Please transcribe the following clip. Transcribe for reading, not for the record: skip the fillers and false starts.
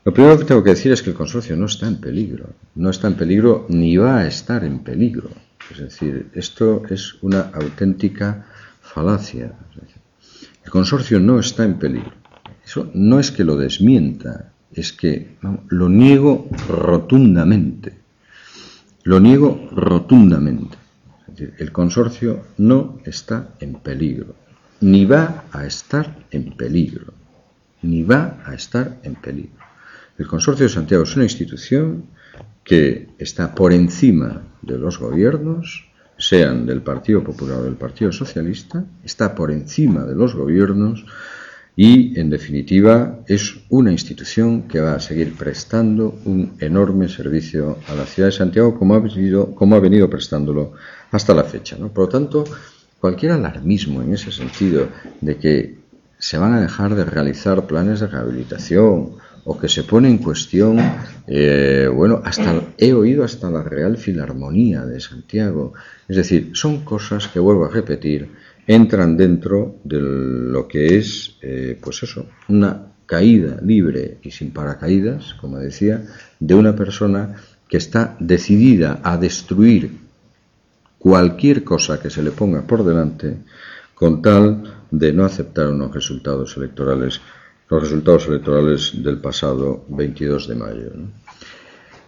Lo primero que tengo que decir es que el consorcio no está en peligro. No está en peligro ni va a estar en peligro. Es decir, esto es una auténtica falacia. El consorcio no está en peligro. Eso no es que lo desmienta, es que lo niego rotundamente. Lo niego rotundamente. Es decir, el consorcio no está en peligro, ni va a estar en peligro, ni va a estar en peligro. El Consorcio de Santiago es una institución que está por encima de los gobiernos, sean del Partido Popular o del Partido Socialista, está por encima de los gobiernos y, en definitiva, es una institución que va a seguir prestando un enorme servicio a la ciudad de Santiago como ha venido prestándolo hasta la fecha, ¿no? Por lo tanto, cualquier alarmismo en ese sentido de que se van a dejar de realizar planes de rehabilitación o que se pone en cuestión, he oído hasta la Real Filarmonía de Santiago. Es decir, son cosas que, vuelvo a repetir, entran dentro de lo que es, una caída libre y sin paracaídas, como decía, de una persona que está decidida a destruir cualquier cosa que se le ponga por delante con tal de no aceptar unos resultados electorales, los resultados electorales del pasado 22 de mayo, ¿no?